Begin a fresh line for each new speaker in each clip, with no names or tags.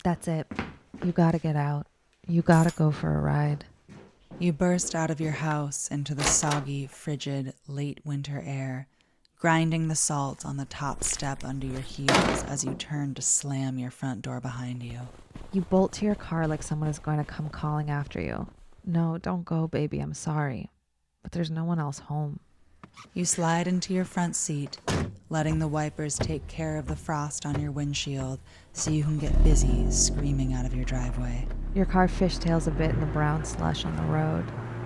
That's it. You gotta get out. You gotta go for a ride.
You burst out of your house into the soggy, frigid, late winter air, grinding the salt on the top step under your heels as you turn to slam your front door behind you.
You bolt to your car like someone is going to come calling after you. No, don't go, baby. I'm sorry. But there's no one else home.
You slide into your front seat, letting the wipers take care of the frost on your windshield so you can get busy screaming out of your driveway.
Your car fishtails a bit in the brown slush on the road.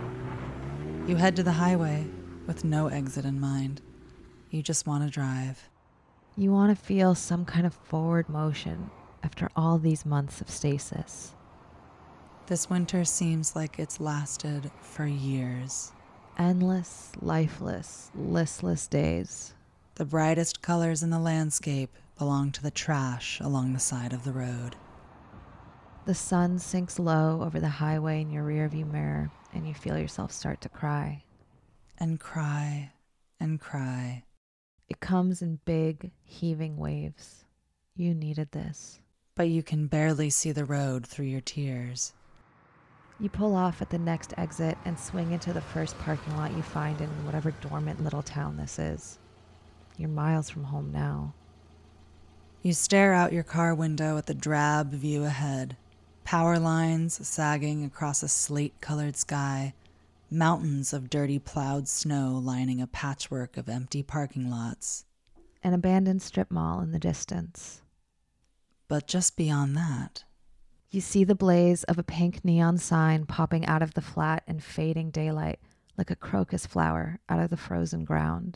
You head to the highway with no exit in mind. You just want to drive.
You want to feel some kind of forward motion after all these months of stasis.
This winter seems like it's lasted for years.
Endless, lifeless, listless days.
The brightest colors in the landscape belong to the trash along the side of the road.
The sun sinks low over the highway in your rearview mirror, and you feel yourself start to cry.
And cry, and cry.
It comes in big, heaving waves. You needed this.
But you can barely see the road through your tears.
You pull off at the next exit and swing into the first parking lot you find in whatever dormant little town this is. You're miles from home now.
You stare out your car window at the drab view ahead. Power lines sagging across a slate-colored sky. Mountains of dirty plowed snow lining a patchwork of empty parking lots.
An abandoned strip mall in the distance.
But just beyond that,
you see the blaze of a pink neon sign popping out of the flat and fading daylight like a crocus flower out of the frozen ground.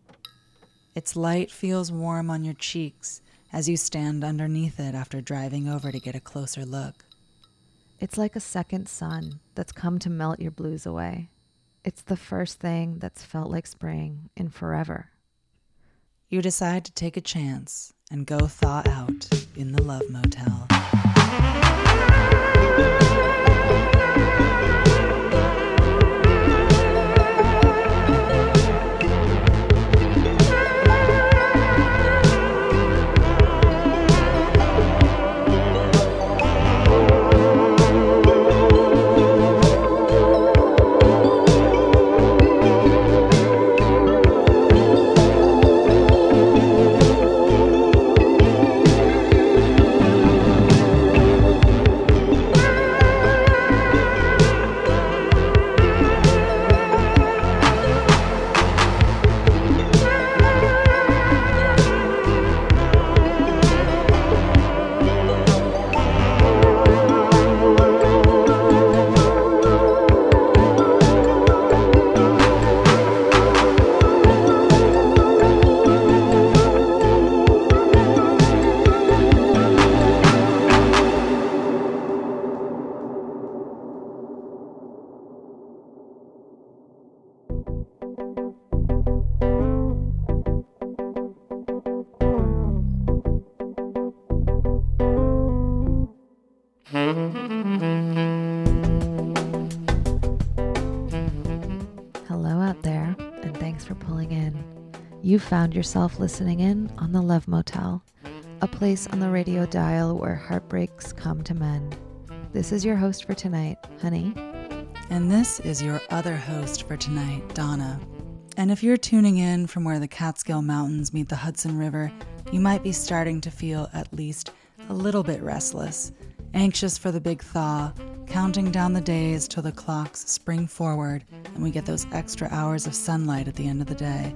Its light feels warm on your cheeks as you stand underneath it after driving over to get a closer look.
It's like a second sun that's come to melt your blues away. It's the first thing that's felt like spring in forever.
You decide to take a chance and go thaw out in the Love Motel.
Hello out there, and thanks for pulling in. You found yourself listening in on the Love Motel, a place on the radio dial where heartbreaks come to mend. This is your host for tonight, Honey.
And this is your other host for tonight, Donna. And if you're tuning in from where the Catskill Mountains meet the Hudson River, you might be starting to feel at least a little bit restless, anxious for the big thaw, counting down the days till the clocks spring forward and we get those extra hours of sunlight at the end of the day.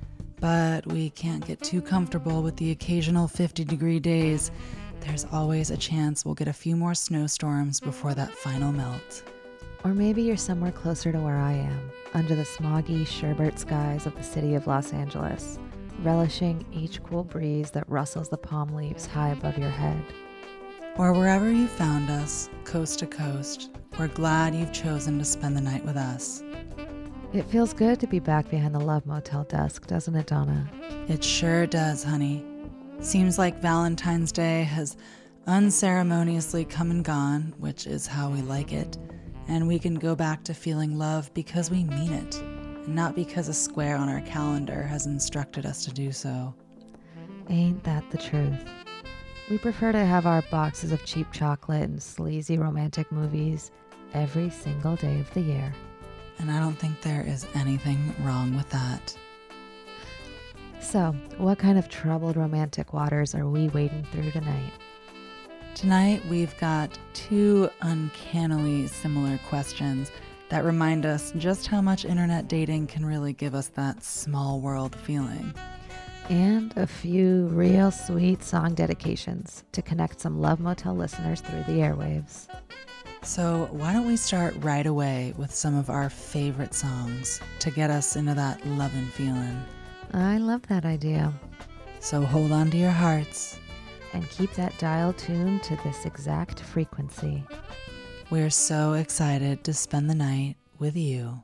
But we can't get too comfortable with the occasional 50-degree days. There's always a chance we'll get a few more snowstorms before that final melt.
Or maybe you're somewhere closer to where I am, under the smoggy sherbet skies of the city of Los Angeles, relishing each cool breeze that rustles the palm leaves high above your head.
Or wherever you found us, coast to coast, we're glad you've chosen to spend the night with us.
It feels good to be back behind the Love Motel desk, doesn't it, Donna?
It sure does, honey. Seems like Valentine's Day has unceremoniously come and gone, which is how we like it, and we can go back to feeling love because we mean it, and not because a square on our calendar has instructed us to do so.
Ain't that the truth? We prefer to have our boxes of cheap chocolate and sleazy romantic movies every single day of the year.
And I don't think there is anything wrong with that.
So, what kind of troubled romantic waters are we wading through tonight?
Tonight, we've got two uncannily similar questions that remind us just how much internet dating can really give us that small world feeling.
And a few real sweet song dedications to connect some Love Motel listeners through the airwaves.
So why don't we start right away with some of our favorite songs to get us into that lovin' feeling.
I love that idea.
So hold on to your hearts.
And keep that dial tuned to this exact frequency.
We're so excited to spend the night with you.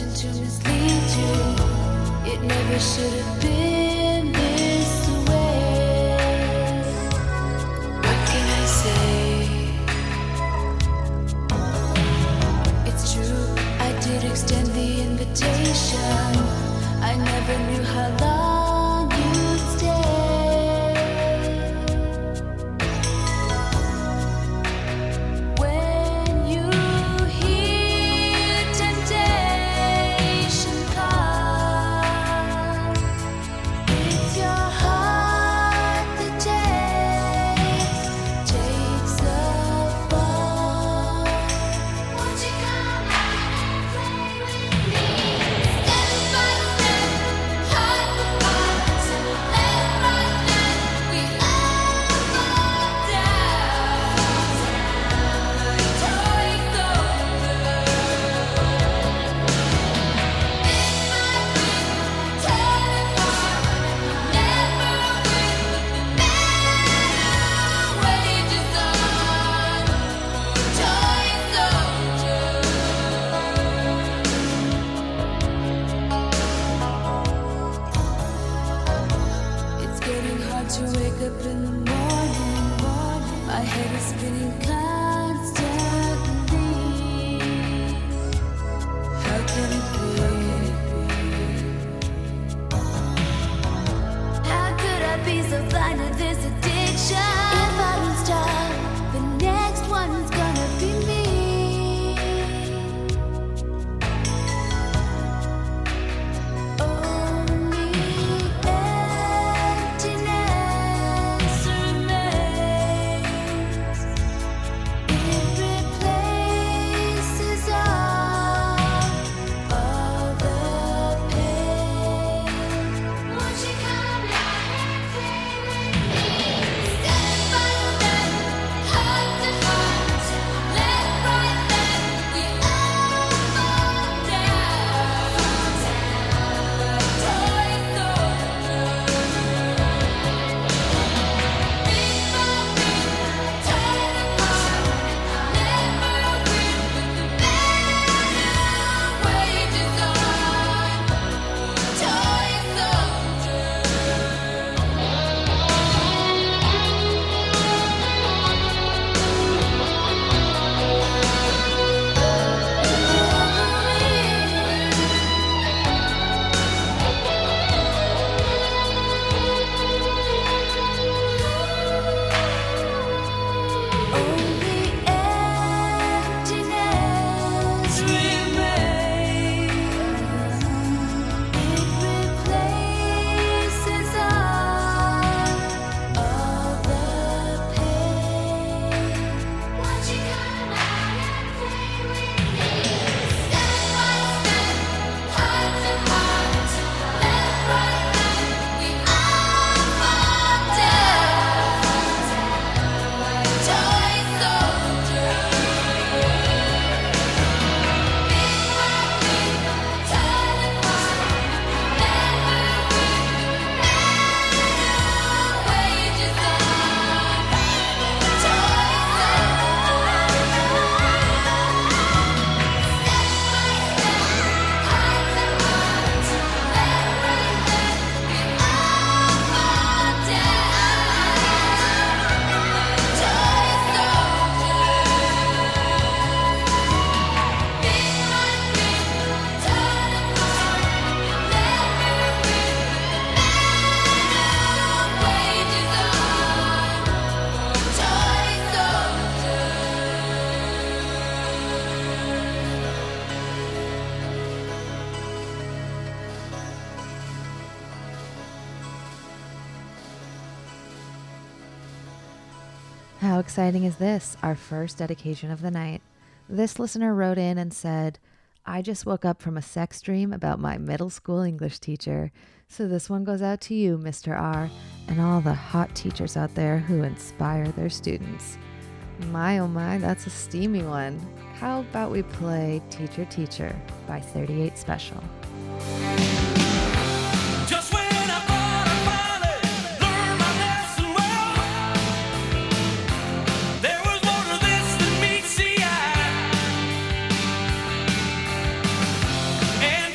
to mislead you. It never should have been this way. What can I say? It's true, I did extend the invitation. I never knew how long you'd stay. When you hear temptation call, it's your heart that takes the fall. Won't you come out and play with me? Step by step, heart to heart, left, right, left, we all fall down. Toy soldier, bit by bit, turn apart, never win, battle wages on. Toy soldier. It's getting hard to wake up in the morning. My head is spinning constantly. How can it be? How could I be so blind to this addiction? If I don't stop, the next one's gonna be me. Only emptiness remains. It replaces all the pain. Won't you come out and play with me? Step by step, heart to heart, left, right, left, we all fall down. Toy soldier, bit by bit, turn apart, never win, battle wages on. Toy soldier. Only emptiness remains. It replaces all the pain. Won't you come out and play with me? Step by step, heart to heart, left, right, left, we all fall down. Toy soldier, bit by bit, turn apart, never win, battle wages on. Toy soldier, step by step, heart to heart, left, right, left, we all fall down. Toy soldier, bit by bit, turn apart, never win, battle wages on. Toy soldier.
How exciting is this? Our first dedication of the night. This listener wrote in and said, I just woke up from a sex dream about my middle school English teacher. So this one goes out to you, Mr. R, and all the hot teachers out there who inspire their students. My oh my, that's a steamy one. How about we play Teacher Teacher by 38 Special?
Just when I thought I finally learned my lesson well, there was more to this than meets the eye. And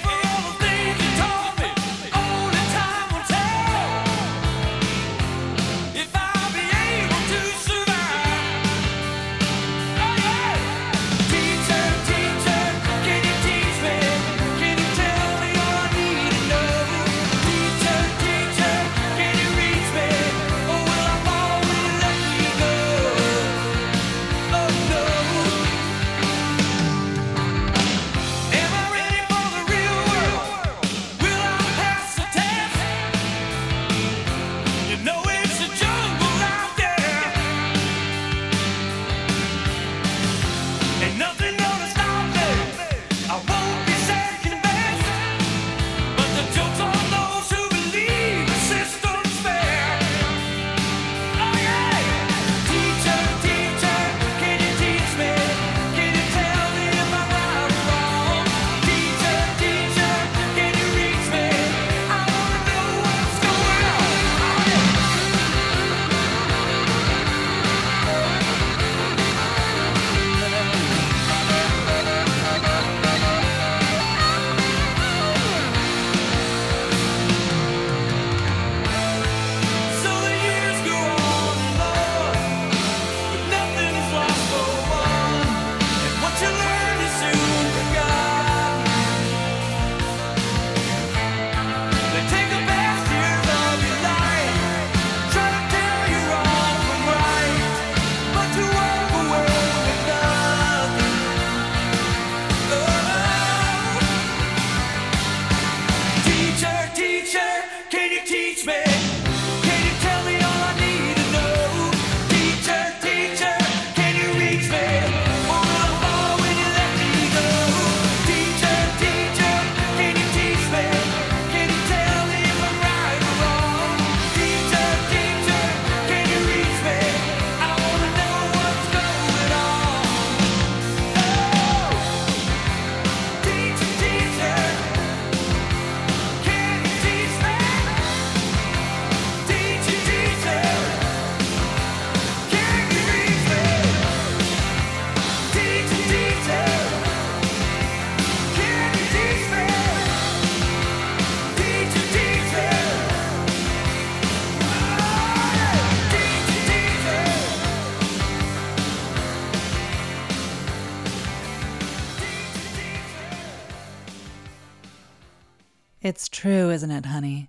It's true, isn't it, honey?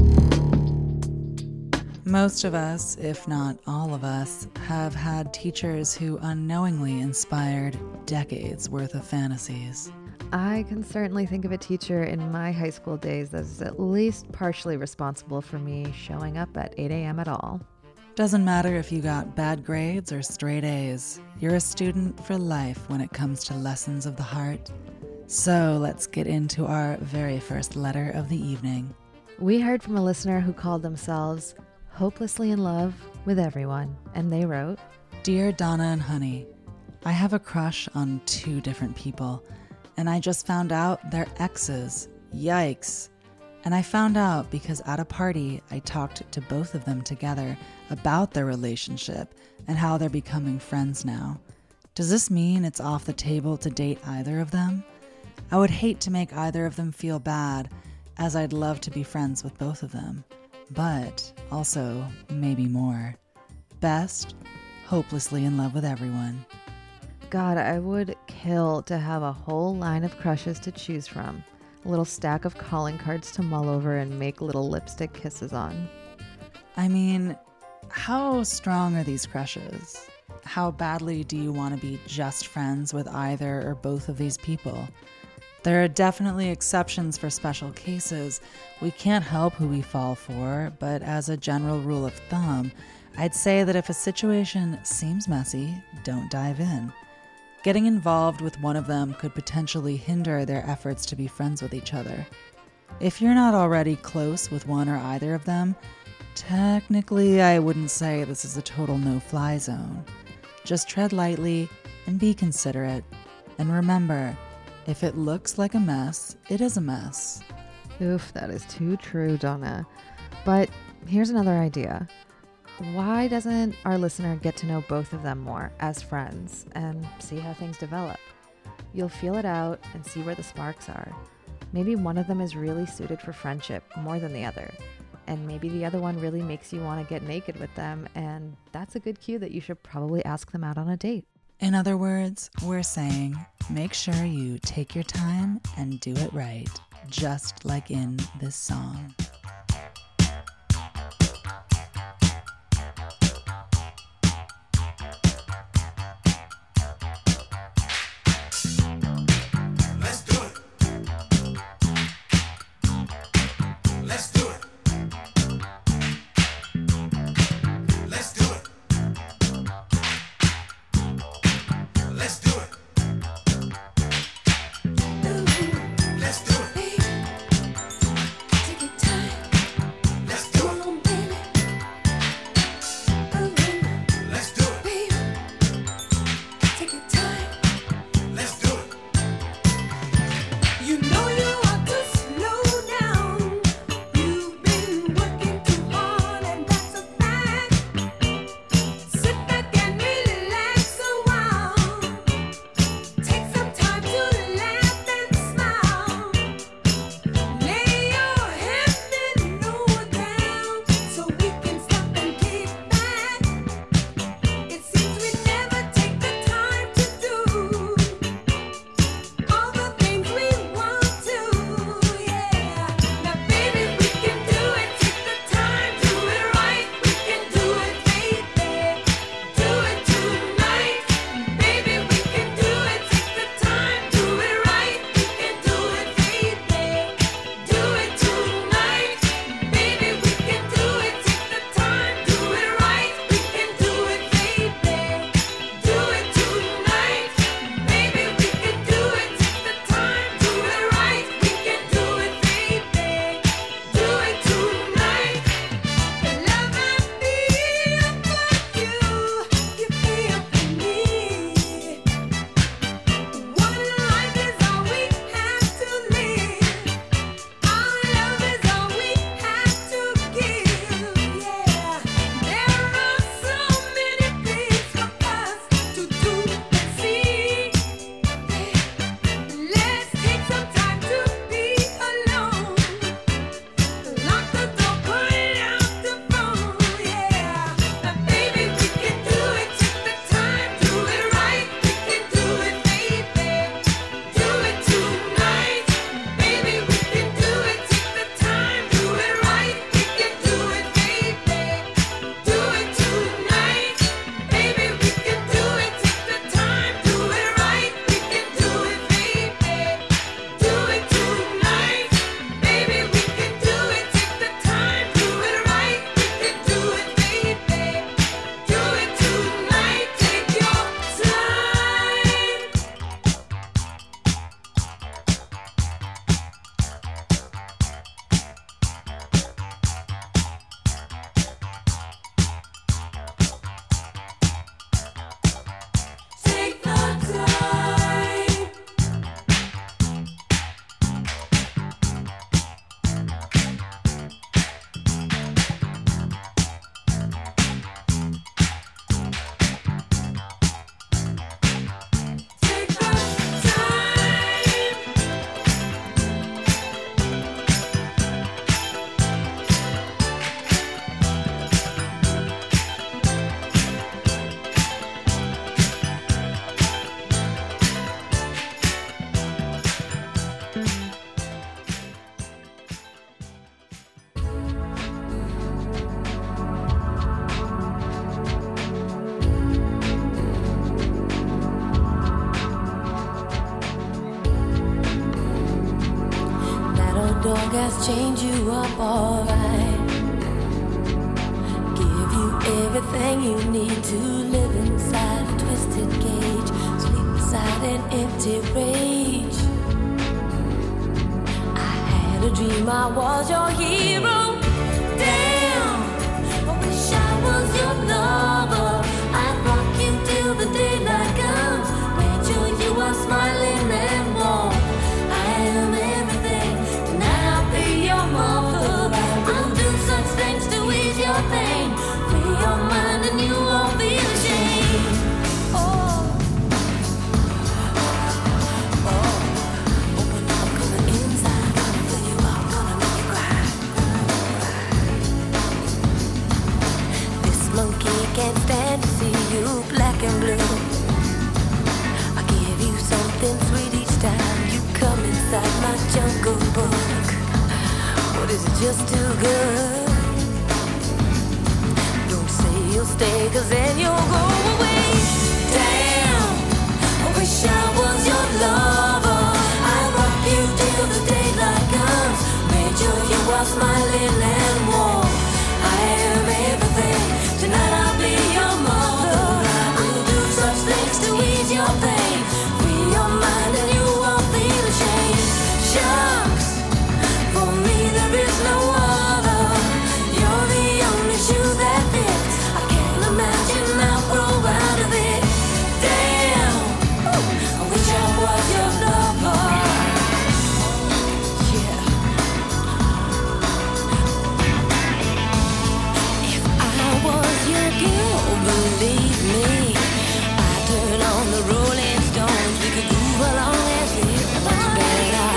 Most of us, if not all of us, have had teachers who unknowingly inspired decades worth of fantasies.
I can certainly think of a teacher in my high school days that's at least partially responsible for me showing up at 8 a.m. at all.
Doesn't matter if you got bad grades or straight A's, you're a student for life when it comes to lessons of the heart. So let's get into our very first letter of the evening.
We heard from a listener who called themselves Hopelessly in Love with Everyone, and they wrote,
Dear Donna and Honey, I have a crush on 2 different people, and I just found out they're exes. Yikes. And I found out because at a party, I talked to both of them together about their relationship and how they're becoming friends now. Does this mean it's off the table to date either of them? I would hate to make either of them feel bad, as I'd love to be friends with both of them. But also, maybe more. Best, Hopelessly in Love with Everyone.
God, I would kill to have a whole line of crushes to choose from. A little stack of calling cards to mull over and make little lipstick kisses on.
I mean, how strong are these crushes? How badly do you want to be just friends with either or both of these people? There are definitely exceptions for special cases. We can't help who we fall for, but as a general rule of thumb, I'd say that if a situation seems messy, don't dive in. Getting involved with one of them could potentially hinder their efforts to be friends with each other. If you're not already close with one or either of them, technically I wouldn't say this is a total no-fly zone. Just tread lightly and be considerate. And remember, if it looks like a mess, it is a mess.
Oof, that is too true, Donna. But here's another idea. Why doesn't our listener get to know both of them more as friends and see how things develop? You'll feel it out and see where the sparks are. Maybe one of them is really suited for friendship more than the other. And maybe the other one really makes you want to get naked with them, and that's a good cue that you should probably ask them out on a date.
In other words, we're saying, make sure you take your time and do it right, just like in this song.
Let's do it. Let's do it. Let's do it. Let's do it. Let's do it.
Take your time.
Let's do it.
Come on, baby.
Let's do it.
Baby. Take your time.
Let's do it.
You know you ought to slow down. You always change you up alright. Give you everything you need to live inside a twisted cage. Sleep inside an empty rage. I had a dream I was your hero. Damn, I wish I was your lover. I'd rock you till the daylight comes. Made sure you are smiling and warm. I am everything. Tonight I'll be your mother. I'll do such things to ease your pain. Free your mind and you won't feel ashamed. Oh, open up, coming inside, gonna fill you up, gonna make you cry. This monkey can't stand to see you black and blue. I give you something sweet each time you come inside my jungle book. What is it just too good? Don't say you'll stay, 'cause then you'll go away. Damn, I wish I was your lover. I'd rock you till the daylight comes. Made sure you are smiling and warm. I am everything. Tonight I'll be your mother. I'll do such things to ease your pain. Free your mind and you won't feel ashamed. Shucks, for me there is no other. You're the only shoe that fits. I can't imagine I'll grow out of it. Damn, I wish I was your lover. Yeah. If I was your girl, believe me, I'd turn on the Rolling Stones. We could move along and feel much better.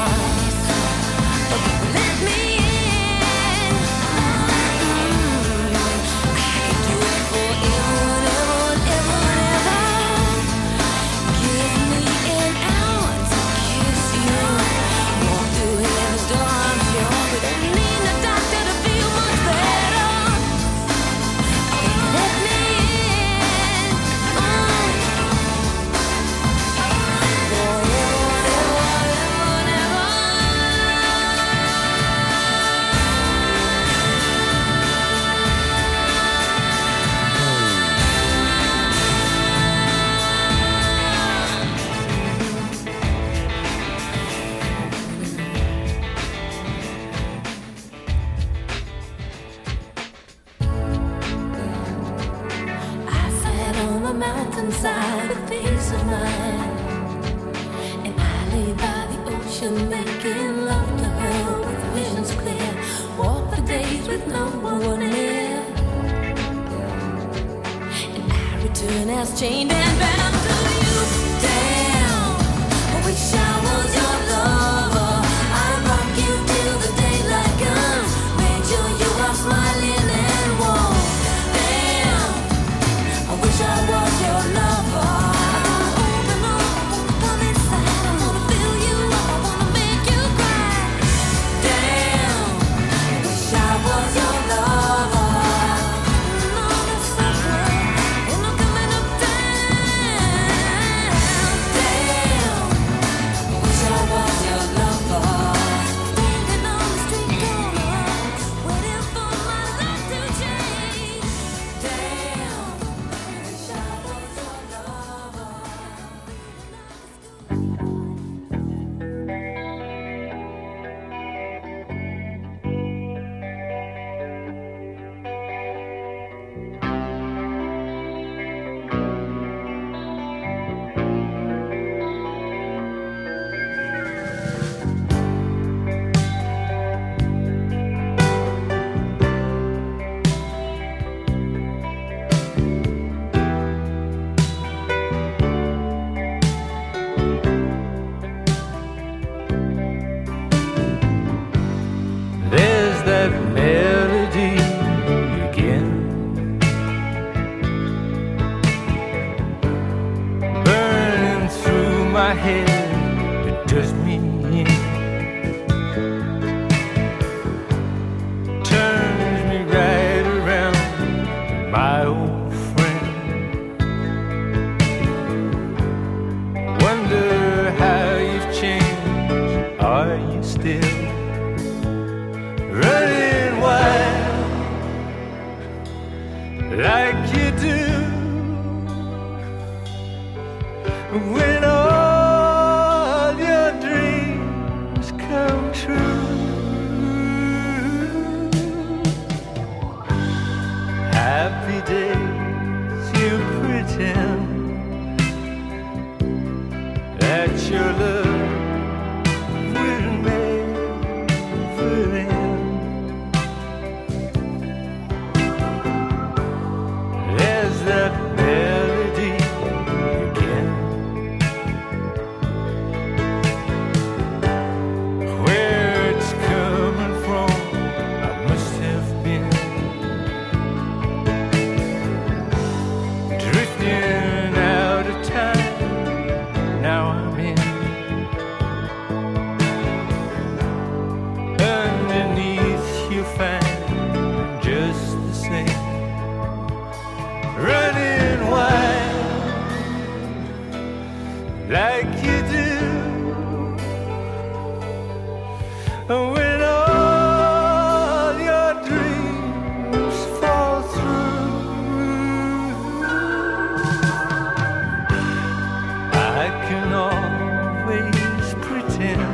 Let me in. I can do it forever, ever, ever. Give me an hour to kiss you. Walk through heaven's door, I'm sure. We don't need a doctor to feel much better. Let me in. I sat on the mountainside with peace of mind, and I lay by the ocean making love to her with visions clear. Walk for days with no one near, and I return as chained and bound to you. Damn, I wish I was your lover. I'd rock you till the daylight comes. Make sure you are smiling and warm. Damn, I wish I was your lover. Open up, come inside. I wanna fill you up, I wanna make you cry. Damn, I wish I was your lover. On the subway, and I'm coming uptown. Damn, I wish I was your lover. Standing on the street corner, waiting for my life to change. Damn, I wish I was your lover.
There's that melody again, burning through my head. It does me in, turns me right around, my old friend. Wonder how you've changed. Are you still when all your dreams come true. Happy days you pretend that your love will never end. There's that melody again, where it's coming from, I must have been drifting out of time. Now I'm in. Underneath you find just the same, running wild like you do. When all your dreams fall through, I can always pretend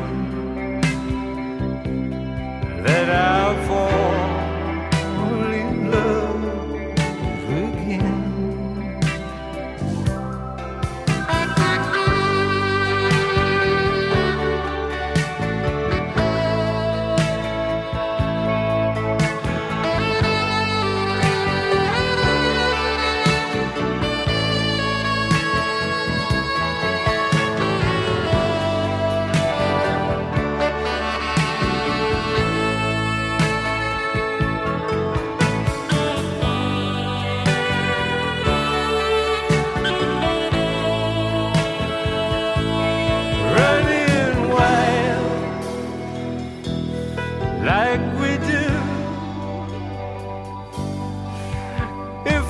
that I'll fall in love again. Running wild like we do. If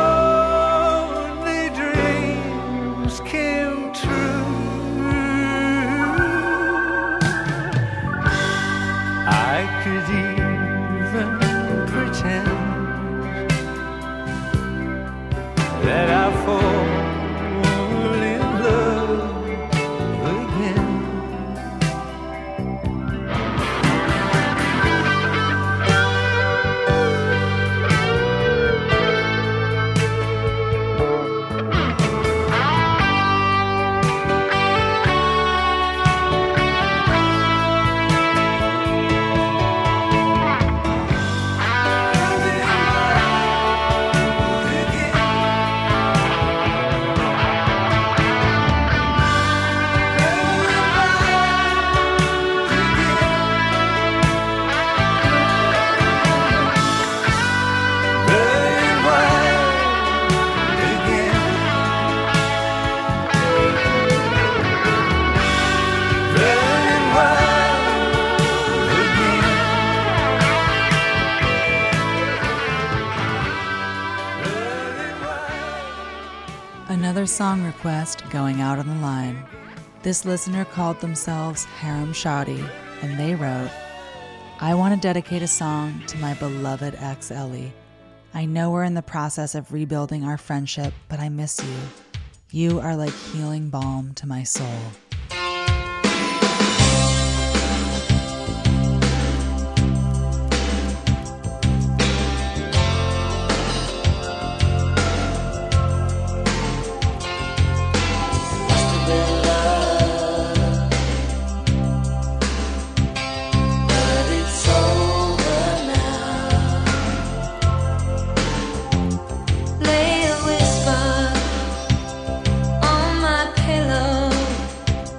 only dreams came true, I could even pretend that I fall in love again. Running wild again. Running wild again. Running wild.
Another song request going out on the line. This listener called themselves Harem Shadi, and they wrote, I want to dedicate a song to my beloved ex Ellie. I know we're in the process of rebuilding our friendship, but I miss you. You are like healing balm to my soul.
But it's over now. Lay a whisper on my pillow.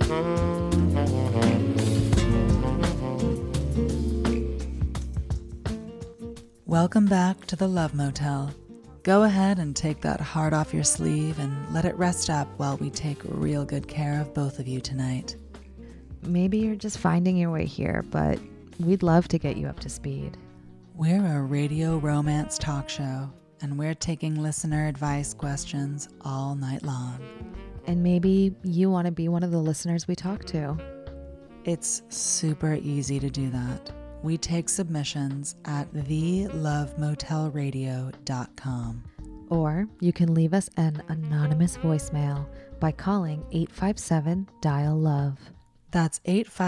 Welcome back to the Love Motel. Go ahead and take that heart off your sleeve and let it rest up while we take real good care of both of you tonight.
Maybe you're just finding your way here, but we'd love to get you up to speed.
We're a radio romance talk show, and we're taking listener advice questions all night long.
And maybe you want to be one of the listeners we talk to.
It's super easy to do that. We take submissions at thelovemotelradio.com.
Or you can leave us an anonymous voicemail by calling 857-DIAL-LOVE.
That's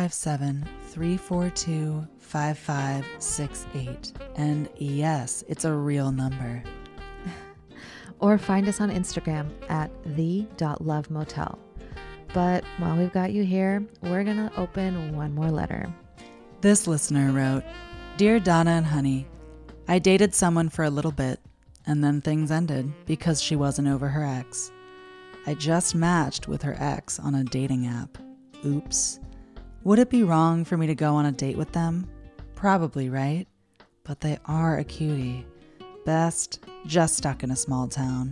857-342-5568. And yes, it's a real number.
Or find us on Instagram at the.lovemotel. But while we've got you here, we're going to open one more letter.
This listener wrote, Dear Donna and Honey, I dated someone for a little bit, and then things ended because she wasn't over her ex. I just matched with her ex on a dating app. Oops. Would it be wrong for me to go on a date with them? Probably, right? But they are a cutie. Best, just stuck in a small town.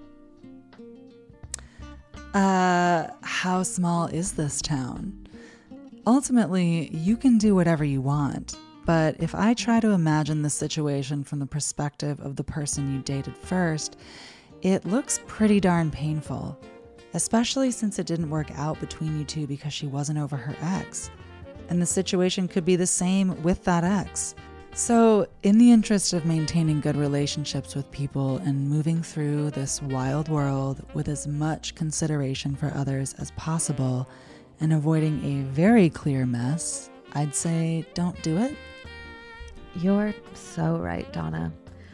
How small is this town? Ultimately, you can do whatever you want, but if I try to imagine the situation from the perspective of the person you dated first, it looks pretty darn painful, especially since it didn't work out between you two because she wasn't over her ex. And the situation could be the same with that ex. So, in the interest of maintaining good relationships with people and moving through this wild world with as much consideration for others as possible, and avoiding a very clear mess, I'd say don't do it.
You're so right, Donna.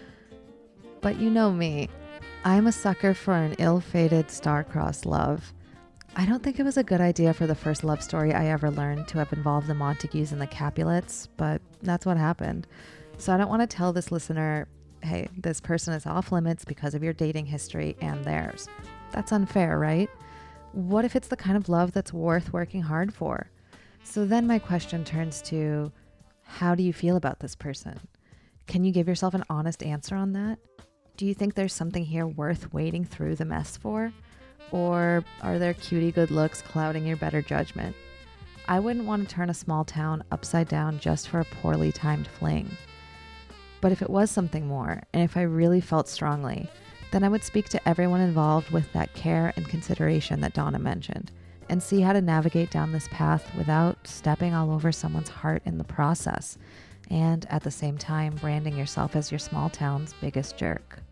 But you know me. I'm a sucker for an ill-fated star-crossed love. I don't think it was a good idea for the first love story I ever learned to have involved the Montagues and the Capulets, but that's what happened. So I don't want to tell this listener, hey, this person is off limits because of your dating history and theirs. That's unfair, right? What if it's the kind of love that's worth working hard for? So then my question turns to, how do you feel about this person? Can you give yourself an honest answer on that? Do you think there's something here worth wading through the mess for? Or are there cutie good looks clouding your better judgment? I wouldn't want to turn a small town upside down just for a poorly timed fling. But if it was something more, and if I really felt strongly, then I would speak to everyone involved with that care and consideration that Donna mentioned, and see how to navigate down this path without stepping all over someone's heart in the process, and at the same time branding yourself as your small town's biggest jerk.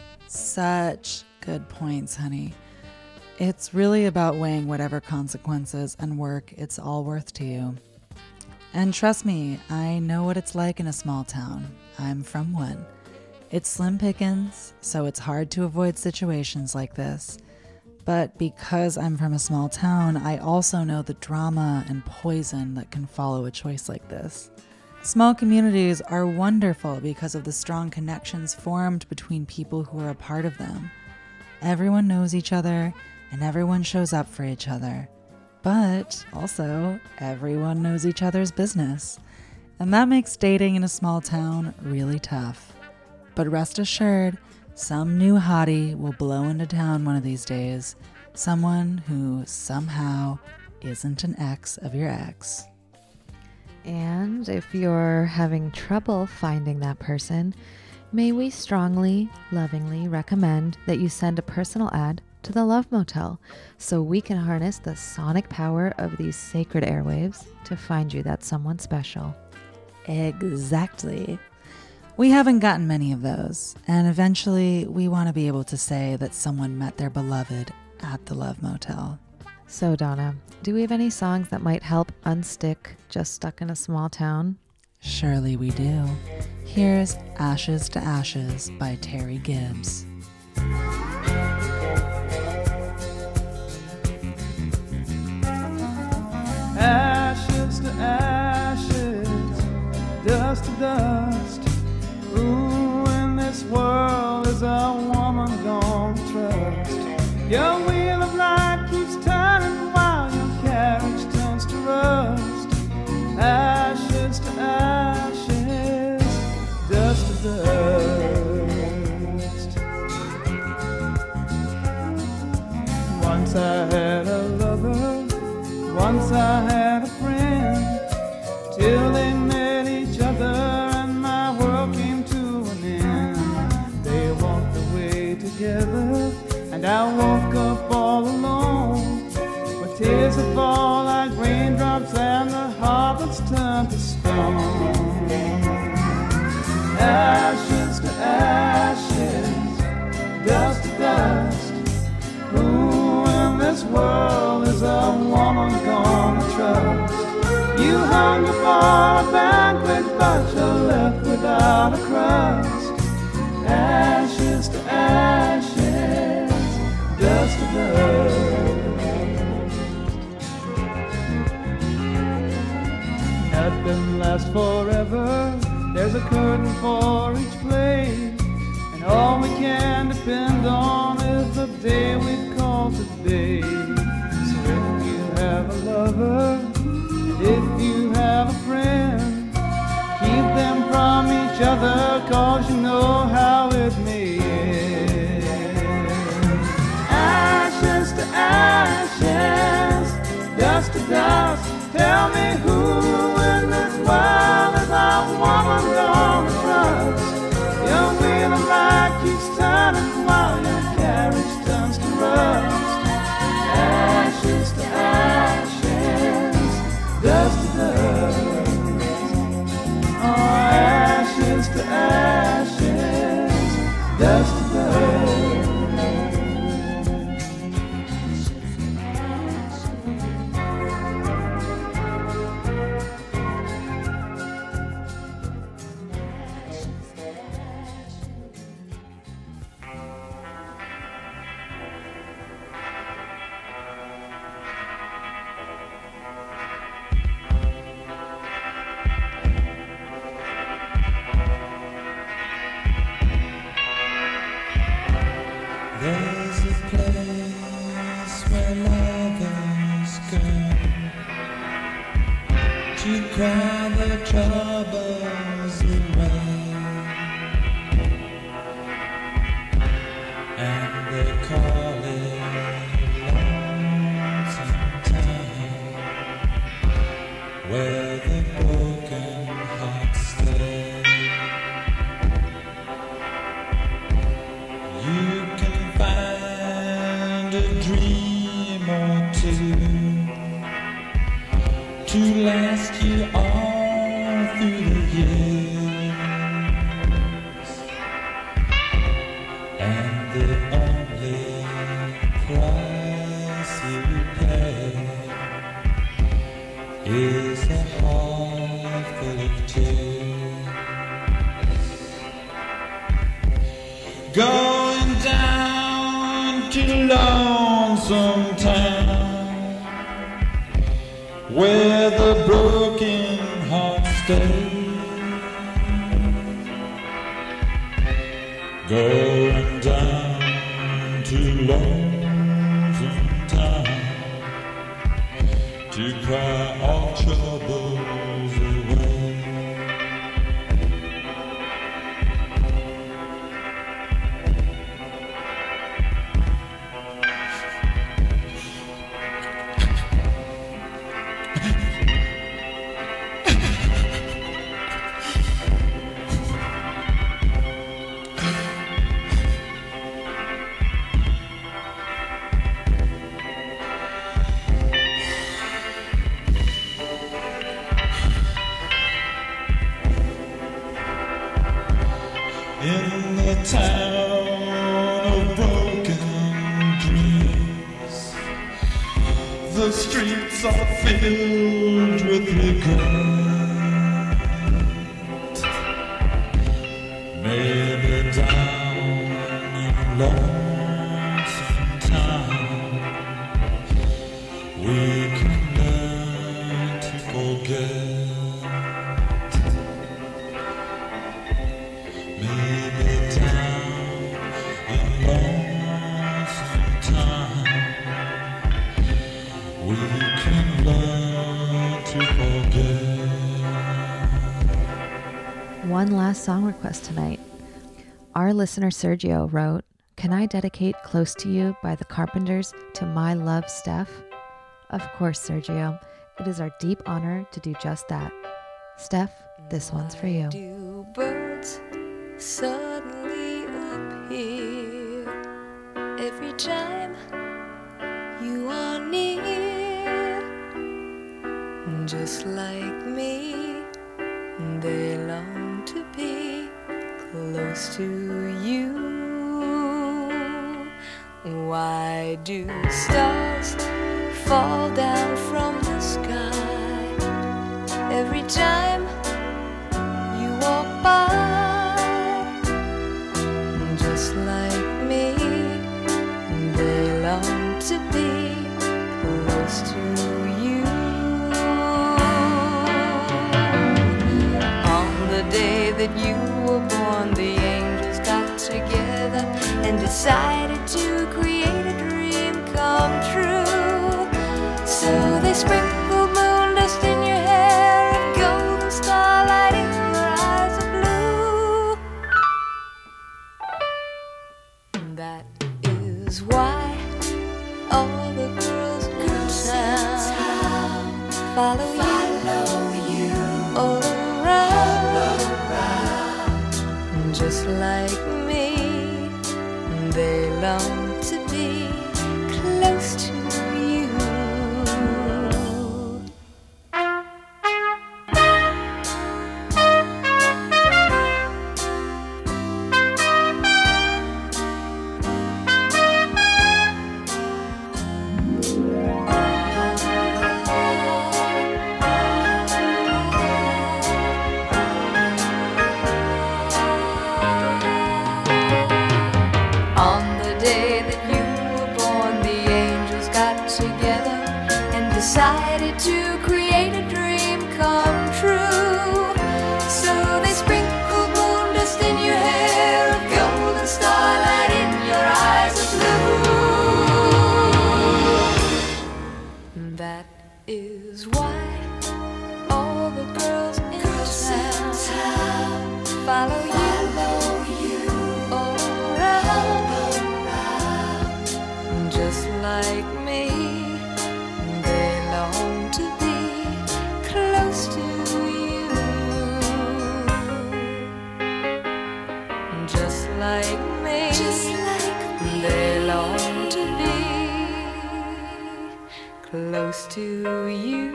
Such good points, honey. It's really about weighing whatever consequences and work it's all worth to you. And trust me, I know what it's like in a small town. I'm from one. It's slim pickings, so it's hard to avoid situations like this. But because I'm from a small town, I also know the drama and poison that can follow a choice like this. Small communities are wonderful because of the strong connections formed between people who are a part of them. Everyone knows each other, and everyone shows up for each other. But also, everyone knows each other's business. And that makes dating in a small town really tough. But rest assured, some new hottie will blow into town one of these days. Someone who somehow isn't an ex of your ex.
And if you're having trouble finding that person, may we strongly, lovingly recommend that you send a personal ad to the Love Motel so we can harness the sonic power of these sacred airwaves to find you that someone special.
Exactly. We haven't gotten many of those, and eventually we want to be able to say that someone met their beloved at the Love Motel.
So Donna, do we have any songs that might help unstick Just Stuck in a Small Town?
Surely we do. Here's Ashes to Ashes by Terry Gibbs.
Ashes to ashes, dust to dust. Who in this world is a woman gonna trust? Your wheel of life keeps turning while your carriage
Once I had a lover, once I had a friend, till they met each other and my world came to an end. They walked away together and I woke up all alone, with tears that fall like raindrops and the heart that's turned to stone. Ashes to ashes, dust to dust, who in this world is a woman gonna trust? You hunger for a banquet, but you're left without a crust. Ashes to ashes, dust to dust. Nothing lasts forever, there's a curtain for each play, and all we can depend on is the day we call today. So if you have a lover, if you have a friend, keep them from each other, 'cause you know how it may end. Ashes to ashes, dust to dust, tell me who in this world is a woman gonna trust? Your wheel of life keeps turning while your carriage turns to rust. Ashes to ashes, dust to dust. Oh, ashes to ashes, dust to dust.
There's a place where lovers go to cry their troubles away, and they call it Lonesome Town, where the broken hearts stay. You can find a dream or two to last you all through the years, and the only price you pay is a heart full of tears. Going down to Lonesome Town, where the broken hearts stay. Going down to Lonesome Town to cry all troubles away. In the town of broken dreams, the streets are filled with regret. Maybe down in Lonesome Town we can learn to forget. Maybe down in Lonesome Town we can learn to forget.
One last song request tonight. Our listener Sergio wrote, Can I dedicate Close to You by the Carpenters to my love, Steph? Of course, Sergio. It is our deep honor to do just that. Steph, this one's for you.
Do birds suddenly appear every time you are near? Just like me, they long to be close to you. Why do stars fall down from the sky every time you walk by? Just like me, they long to be close to you. On the day that you were born, the angels got together and decided to create a dream come true. So they sprinkled moon dust in your hair and golden starlight in your eyes of blue. That is why all the girls in town follow you all around. Just like me, they long to be close to you. On the day that you were born, the angels got together and decided to create a dream come true. So they sprinkled moon dust in your hair, a golden starlight in your eyes of blue. That is why all the girls in town follow you all around. Just like me, they long to be close to you. Just like me, they long to be close to you.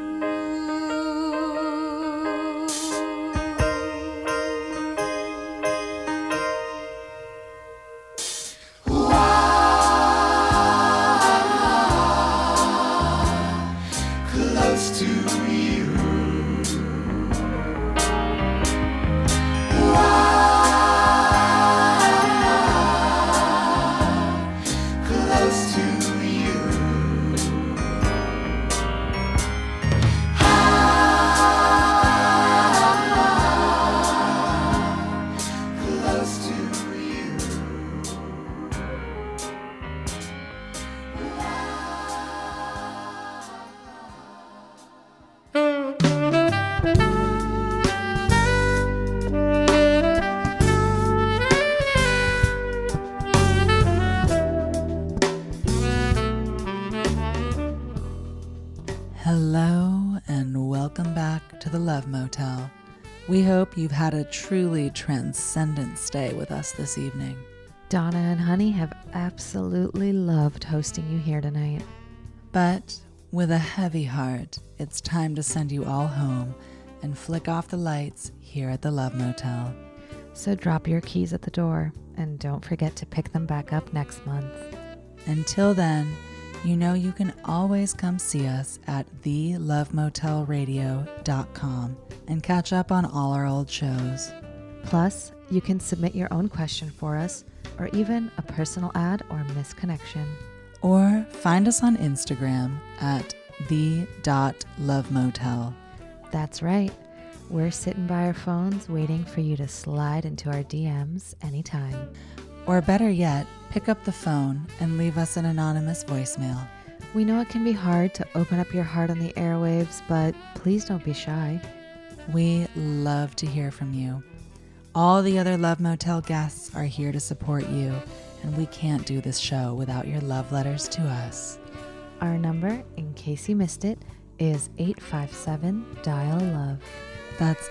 Close to you. Close to you. Close to you.
Hello and welcome back to the Love Motel. We hope you've had a truly transcendent stay with us this evening.
Donna and Honey have absolutely loved hosting you here tonight.
But with a heavy heart, it's time to send you all home and flick off the lights here at the Love Motel.
So drop your keys at the door and don't forget to pick them back up next month.
Until then, you know you can always come see us at thelovemotelradio.com and catch up on all our old shows.
Plus, you can submit your own question for us or even a personal ad or misconnection.
Or find us on Instagram at the.lovemotel.
That's right. We're sitting by our phones waiting for you to slide into our DMs anytime.
Or better yet, pick up the phone and leave us an anonymous voicemail.
We know it can be hard to open up your heart on the airwaves, but please don't be shy.
We love to hear from you. All the other Love Motel guests are here to support you, and we can't do this show without your love letters to us.
Our number, in case you missed it, is 857-DIAL-LOVE.
That's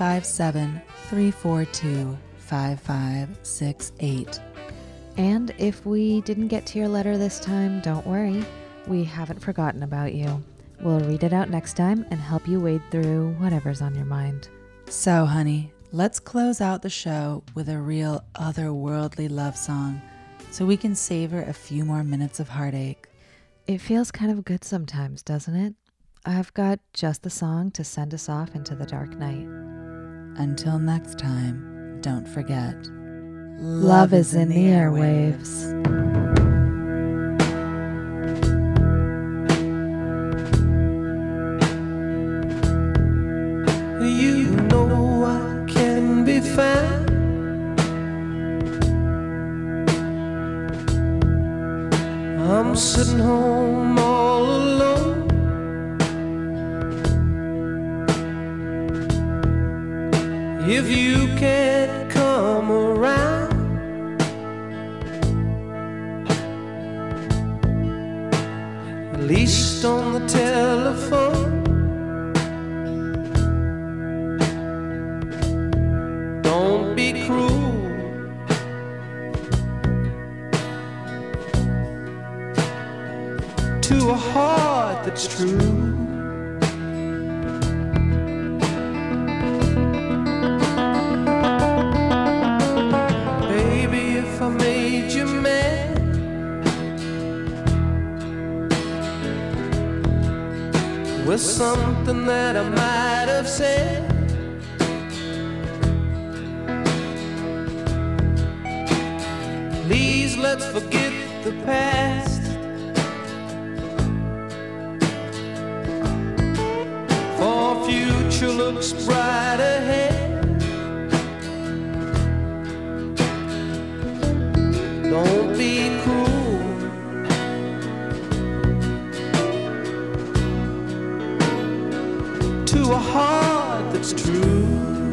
857-342-5568.
And if we didn't get to your letter this time, don't worry. We haven't forgotten about you. We'll read it out next time and help you wade through whatever's on your mind.
So, honey, let's close out the show with a real otherworldly love song so we can savor a few more minutes of heartache.
It feels kind of good sometimes, doesn't it? I've got just the song to send us off into the dark night.
Until next time, don't forget,
Love is in the airwaves.
You know I can be found. I'm sitting home all alone. If you can't come around, at least on the telephone, don't be cruel to a heart that's true. Baby, if I made you mad, with something that I might have said, please let's forget the past. For future looks bright ahead. Don't be cruel to a heart that's true.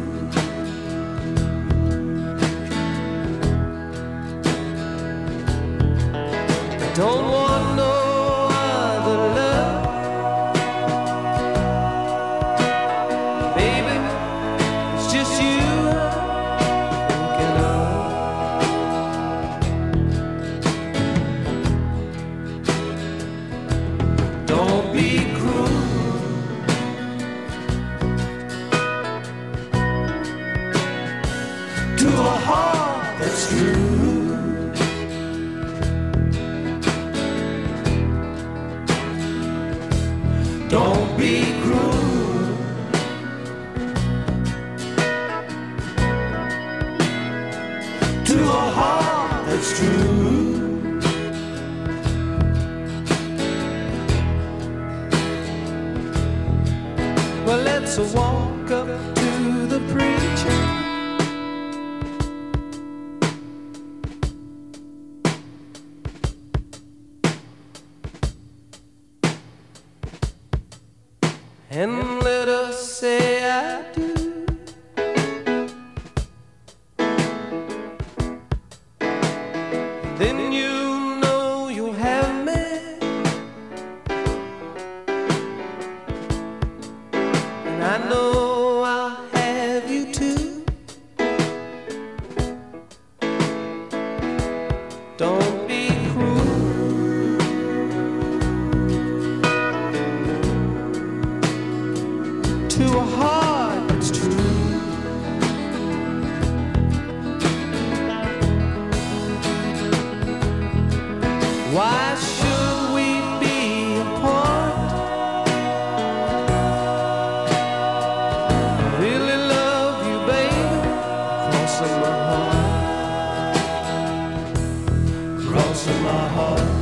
Don't want no other love, baby. It's just you I'm thinking of. Don't be cruel to a heart that's true. Don't be cruel to a heart that's true. Well, let's walk up to the preacher. And let us say I do. Then you know you'll have me. And I know I'll have you too. Don't be cruel to a heart that's true. Why should we be apart? I really love you, baby, crossing my heart, crossing my heart.